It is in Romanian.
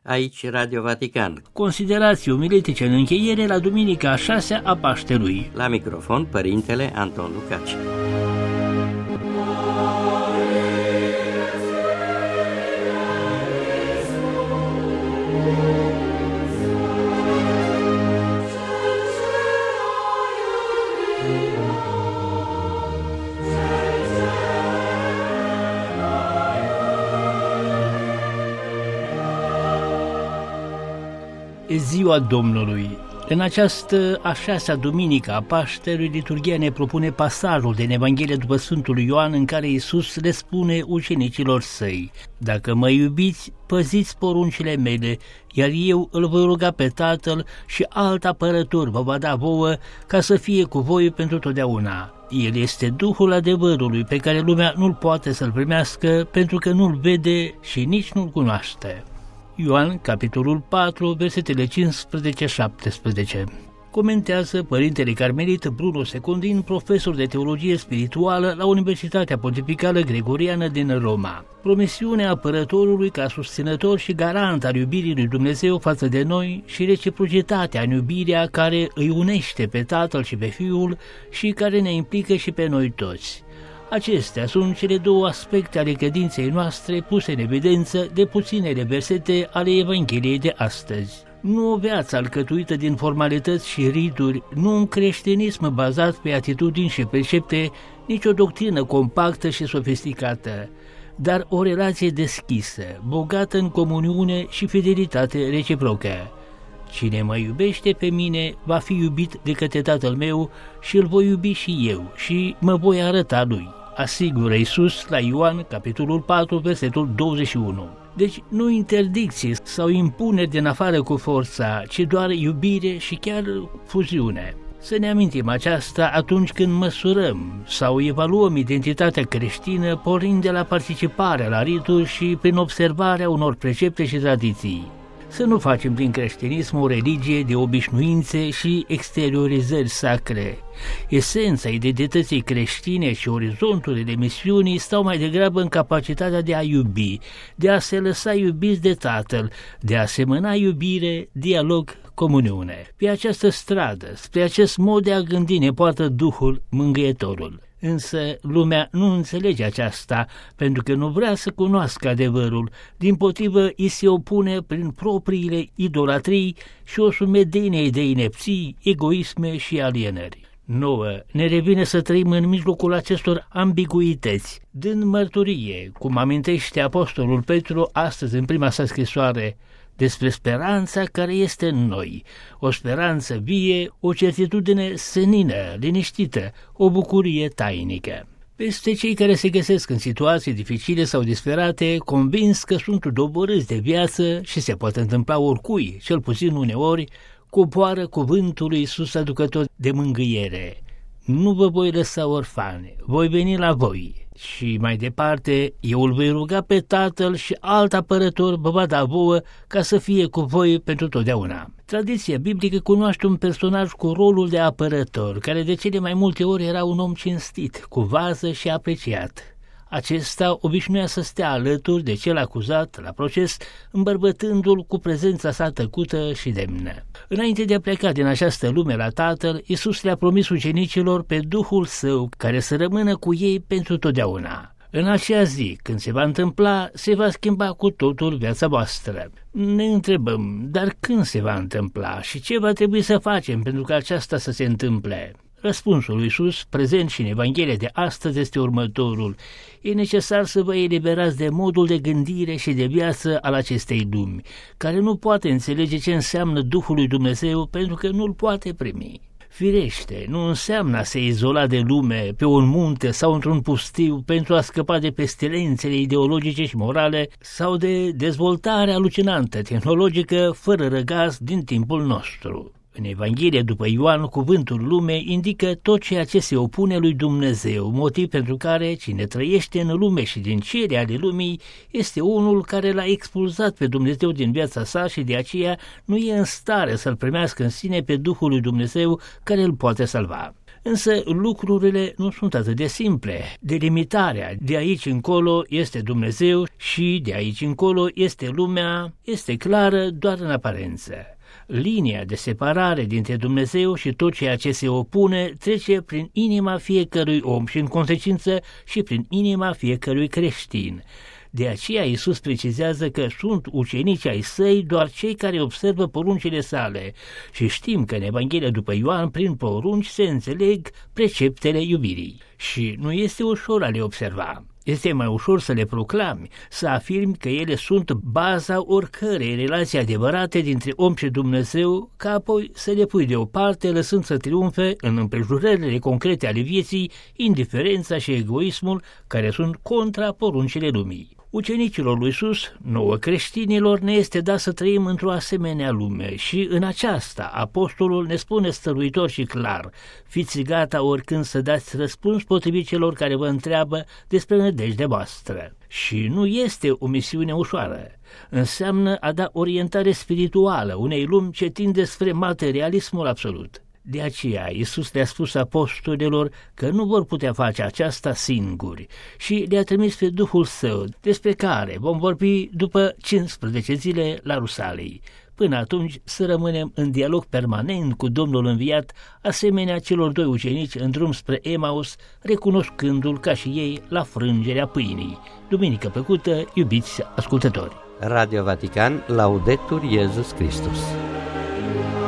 Aici Radio Vatican. Considerații omiletice în încheiere la Duminica a 6-a a Paștelui. La microfon, Părintele Anton Lucaci. Ziua Domnului. În această a 6-a duminică a Paștelui, liturghia ne propune pasajul din Evanghelia după Sfântul Ioan în care Iisus le spune ucenicilor săi: Dacă mă iubiți, păziți poruncile mele, iar eu îl voi ruga pe Tatăl și alt apărător vă va da vouă ca să fie cu voi pentru totdeauna. El este Duhul adevărului pe care lumea nu-l poate să-l primească pentru că nu-l vede și nici nu-l cunoaște. Ioan, capitolul 4, versetele 15-17. Comentează Părintele Carmelit Bruno Secundin, profesor de teologie spirituală la Universitatea Pontificală Gregoriană din Roma. Promisiunea apărătorului ca susținător și garant al iubirii lui Dumnezeu față de noi și reciprocitatea în iubirea care îi unește pe Tatăl și pe Fiul și care ne implică și pe noi toți. Acestea sunt cele două aspecte ale credinței noastre puse în evidență de puținele versete ale Evangheliei de astăzi. Nu o viață alcătuită din formalități și rituri, nu un creștinism bazat pe atitudini și precepte, nici o doctrină compactă și sofisticată, dar o relație deschisă, bogată în comuniune și fidelitate reciprocă. Cine mă iubește pe mine va fi iubit de către Tatăl meu și îl voi iubi și eu și mă voi arăta lui, asigură Iisus la Ioan, capitolul 4, versetul 21. Deci nu interdicții sau impuneri din afară cu forța, ci doar iubire și chiar fuziune. Să ne amintim aceasta atunci când măsurăm sau evaluăm identitatea creștină pornind de la participarea la rituri și prin observarea unor precepte și tradiții. Să nu facem din creștinism o religie de obișnuințe și exteriorizări sacre. Esența identității creștine și orizonturile misiunii stau mai degrabă în capacitatea de a iubi, de a se lăsa iubiți de Tatăl, de a semăna iubire, dialog, comuniune. Pe această stradă, spre acest mod de a gândi ne poartă Duhul Mângâietorul. Însă lumea nu înțelege aceasta pentru că nu vrea să cunoască adevărul, dimpotrivă îi se opune prin propriile idolatrii și o sumedenie de inepții, egoisme și alienări. Nouă ne revine să trăim în mijlocul acestor ambiguități, dând mărturie, cum amintește Apostolul Petru astăzi în prima sa scrisoare, despre speranța care este în noi, o speranță vie, o certitudine senină, liniștită, o bucurie tainică. Peste cei care se găsesc în situații dificile sau disperate, convins că sunt doborâți de viață și se poate întâmpla oricui, cel puțin uneori, coboară cuvântul lui Iisus aducător de mângâiere. Nu vă voi lăsa orfane, voi veni la voi. Și mai departe, eu îl voi ruga pe Tatăl și alt apărător vă va da vouă ca să fie cu voi pentru totdeauna. Tradiția biblică cunoaște un personaj cu rolul de apărător, care de cele mai multe ori era un om cinstit, cu vază și apreciat. Acesta obișnuia să stea alături de cel acuzat la proces, îmbărbătându-l cu prezența sa tăcută și demnă. Înainte de a pleca din această lume la Tatăl, Iisus le-a promis ucenicilor pe Duhul Său, care să rămână cu ei pentru totdeauna. În acea zi, când se va întâmpla, se va schimba cu totul viața voastră. Ne întrebăm, dar când se va întâmpla și ce va trebui să facem pentru ca aceasta să se întâmple? Răspunsul lui Iisus, prezent și în Evanghelia de astăzi, este următorul. E necesar să vă eliberați de modul de gândire și de viață al acestei lumi, care nu poate înțelege ce înseamnă Duhul lui Dumnezeu pentru că nu-l poate primi. Firește, nu înseamnă a se izola de lume pe un munte sau într-un pustiu pentru a scăpa de pestilențele ideologice și morale sau de dezvoltarea alucinantă tehnologică fără răgaz din timpul nostru. În Evanghelie după Ioan, cuvântul lume indică tot ceea ce se opune lui Dumnezeu, motiv pentru care cine trăiește în lume și din cele ale lumii este unul care l-a expulzat pe Dumnezeu din viața sa și de aceea nu e în stare să-l primească în sine pe Duhul lui Dumnezeu care îl poate salva. Însă lucrurile nu sunt atât de simple. Delimitarea de aici încolo este Dumnezeu și de aici încolo este lumea, este clară doar în aparență. Linia de separare dintre Dumnezeu și tot ceea ce se opune trece prin inima fiecărui om și în consecință și prin inima fiecărui creștin. De aceea Iisus precizează că sunt ucenici ai săi doar cei care observă poruncile sale și știm că în Evanghelia după Ioan prin porunci se înțeleg preceptele iubirii și nu este ușor a le observa. Este mai ușor să le proclami, să afirmi că ele sunt baza oricărei relații adevărate dintre om și Dumnezeu, ca apoi să le pui deoparte, lăsând să triumfe în împrejurările concrete ale vieții indiferența și egoismul care sunt contra poruncile lumii. Ucenicilor lui Iisus, nouă creștinilor, ne este dat să trăim într-o asemenea lume și în aceasta apostolul ne spune stăruitor și clar: fiți gata oricând să dați răspuns potrivit celor care vă întreabă despre nădejdea voastră. Și nu este o misiune ușoară. Înseamnă a da orientare spirituală unei lumi ce tinde spre materialismul absolut. De aceea Iisus le-a spus apostolilor că nu vor putea face aceasta singuri și le-a trimis pe Duhul Său, despre care vom vorbi după 15 zile la Rusalii. Până atunci să rămânem în dialog permanent cu Domnul înviat, asemenea celor doi ucenici în drum spre Emaus, recunoscându-L ca și ei la frângerea pâinii. Duminică plăcută, iubiți ascultători! Radio Vatican, Laudetur Jesus Christus.